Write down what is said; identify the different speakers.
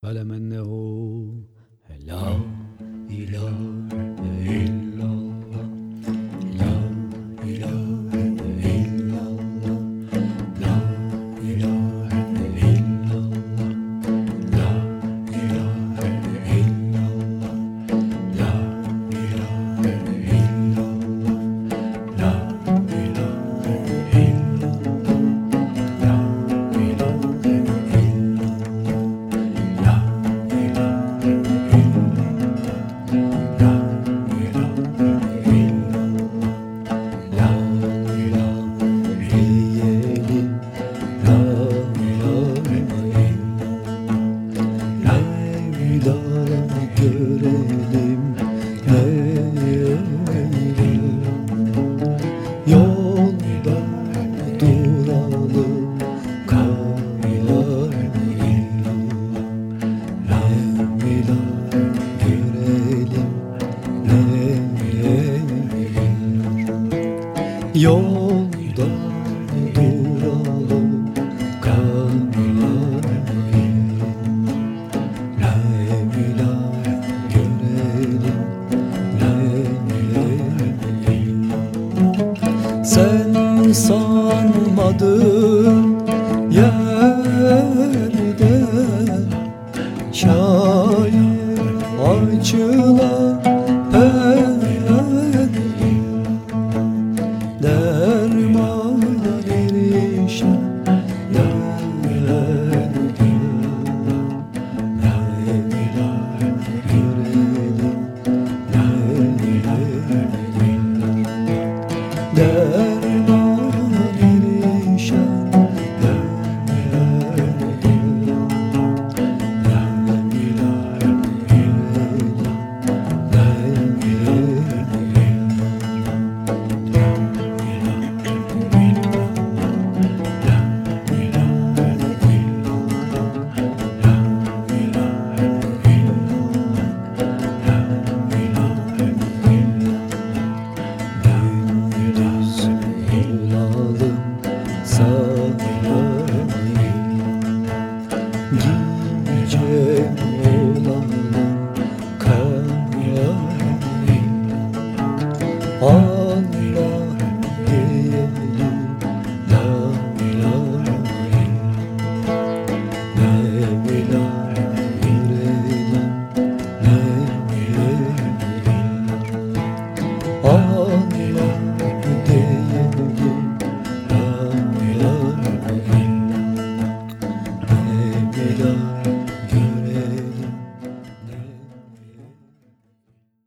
Speaker 1: تعلم أنه لا إله إلا الله، لا إله إلا الله، لا إله إلا الله، لا إله إلا الله، لا إله إلا الله، لا إله إلا الله، لا إله إلا الله، لا إله görelim yolda duralım, kaylar la ilahe görelim yolda duralım, kaylar la ilahe görelim sen sanmadın yerde şayet açılan